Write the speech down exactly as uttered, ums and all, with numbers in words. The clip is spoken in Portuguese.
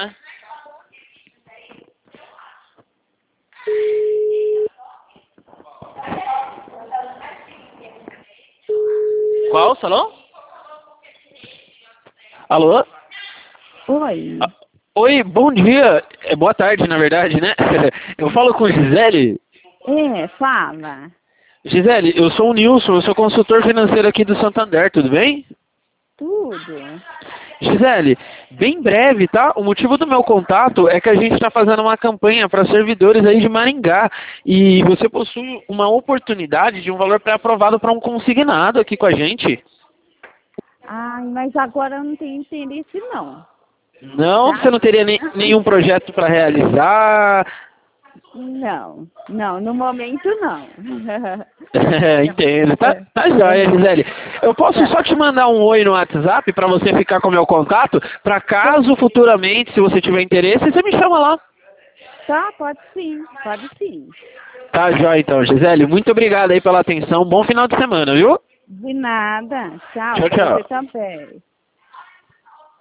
né? Qual salão? Alô? Oi. Ah, oi, bom dia. É, boa tarde, na verdade, né? Eu falo com Gisele. É, fala. Gisele, eu sou o Nilson, eu sou consultor financeiro aqui do Santander, tudo bem? Tudo. Gisele, bem breve, tá? O motivo do meu contato é que a gente está fazendo uma campanha para servidores aí de Maringá e você possui uma oportunidade de um valor pré-aprovado para um consignado aqui com a gente. Ai, mas agora eu não tenho interesse, não. Não, Tá? você não teria nem, nenhum projeto para realizar? Não, não, no momento não. Entendo, tá, É, tá joia, é, Gisele. Eu posso tá. só te mandar um oi no WhatsApp para você ficar com o meu contato, para caso futuramente, se você tiver interesse, você me chama lá. Tá, pode sim, pode sim. Tá joia então, Gisele. Muito obrigado aí pela atenção. Bom final de semana, viu? De nada. Tchau, Tchau, pra você tchau. também.